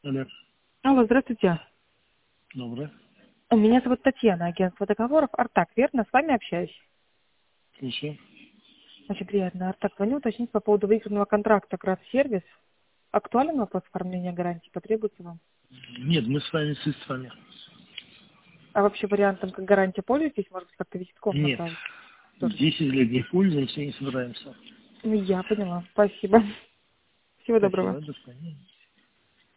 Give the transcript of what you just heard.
Алло. Алло, здравствуйте. Доброе. Меня зовут Татьяна, агентство договоров «Артак», верно? С вами общаюсь. Слушаю. Очень приятно. «Артак», звоню уточнить по поводу выигранного контракта «Градсервис». Актуален вопрос оформления гарантии? Потребуется вам? Нет, мы с вами средствами. А вообще вариантом, как гарантия, пользуетесь? Может быть, как-то визитком Нет. направить? Тоже. 10 лет не пользуемся и не собираемся. Я поняла. Спасибо. Всего доброго. Спасибо, до свидания.